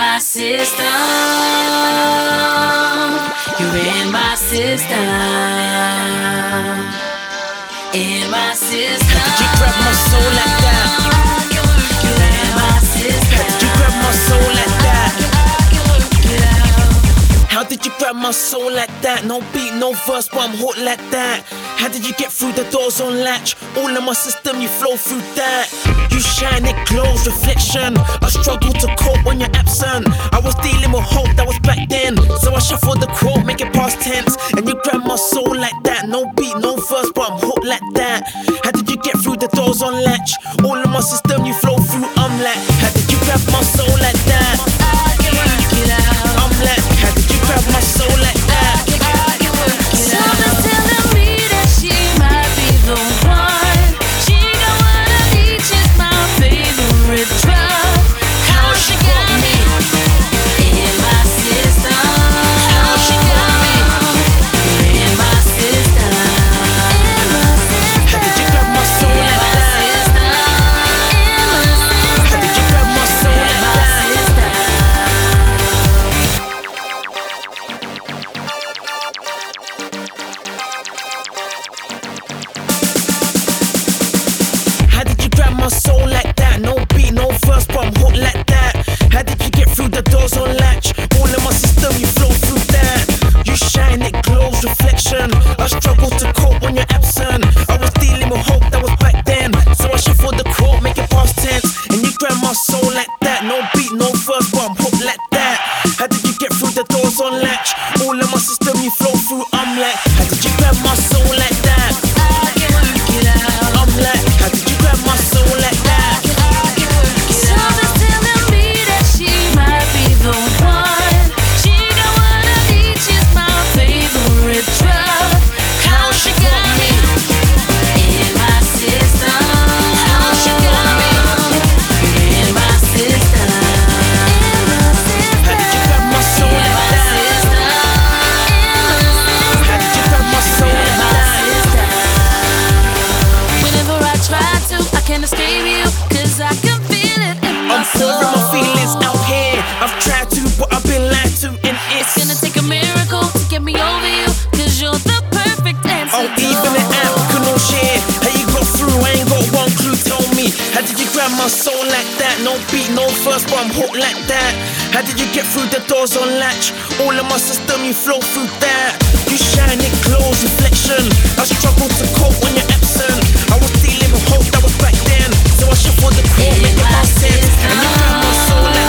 my system. You're in my system. In my system. How did you grab my soul like that? You're in my system. How did you grab my soul like that? How did you grab my soul like that? No beat, no verse, but I'm hot like that. How did you get through the doors on latch? All in my system, you flow through that. You shine, it glows, reflection. I struggle to cope when you're absent. I was dealing with hope that was back then, so I shuffle the quote, make it past tense. And you grab my soul like that. No beat, no verse, but I'm hot like that. How did you get through the doors on latch? All in my system, you flow through, I'm like. How did you grab my soul like that? I'm like, how did you grab my soul like that? Someone's telling me that she might be the one. She got what I need, she's my favorite drug. How she got me in my system. How she got me in my system. How did you grab my soul like that? How did you grab my soul like that? How did you grab my soul like that? No beat, no verse, but I'm hot like that. How did you get through the doors on latch? All in my system, you flow through that. You shine, it glows, reflection. I struggle to cope when you're absent. I was dealing with hope that was back then, so I shuffle the quote, make it past tense. And you grab my soul like that. No beat, no verse, but I'm hot like that. How did you get through the doors on latch? All in my system, you flow through, I'm like. How did you grab my soul like that? I'm like, how did you grab my soul like that? Someone's telling me that she might be the one. She got what I need, she's my favorite drug. How she got me in my system. How she got me in my system. How did you grab my soul like that? How did you grab my soul like that? Whenever I try to, I can't escape you, 'cause I can feel it in my I'm soul. pouring my feelings out here. I've tried to, but I've been lied to, and It's gonna take a miracle to get me over you, 'cause you're the perfect answer. oh, even an app can all share. How you got through? I ain't got one clue. Tell me, how did you grab my soul like that? No beat, no verse, but I'm hot like that. How did you get through the doors on latch? All in my system, you flow through that. You shine, it glows, reflection. I struggle to cope when you're absent. I was dealing with hope that was back then, so I shuffle the quote, make it past tense. And you grab my soul like